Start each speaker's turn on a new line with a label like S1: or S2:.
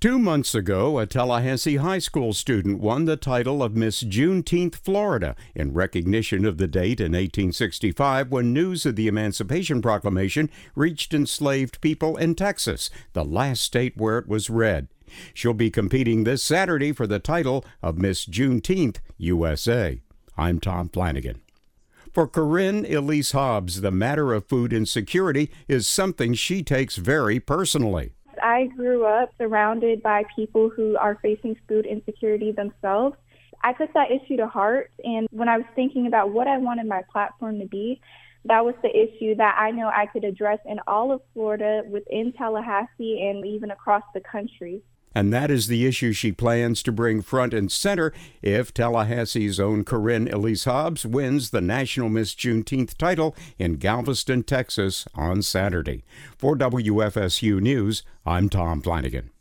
S1: 2 months ago, a Tallahassee high school student won the title of Miss Juneteenth, Florida, in recognition of the date in 1865 when news of the Emancipation Proclamation reached enslaved people in Texas, the last state where it was read. She'll be competing this Saturday for the title of Miss Juneteenth, USA. I'm Tom Flanagan. For Corinne Elise Hobbs, the matter of food insecurity is something she takes very personally.
S2: I grew up surrounded by people who are facing food insecurity themselves. I took that issue to heart, and when I was thinking about what I wanted my platform to be, that was the issue that I know I could address in all of Florida, within Tallahassee, and even across the country.
S1: And that is the issue she plans to bring front and center if Tallahassee's own Corinne Elise Hobbs wins the National Miss Juneteenth title in Galveston, Texas on Saturday. For WFSU News, I'm Tom Flanagan.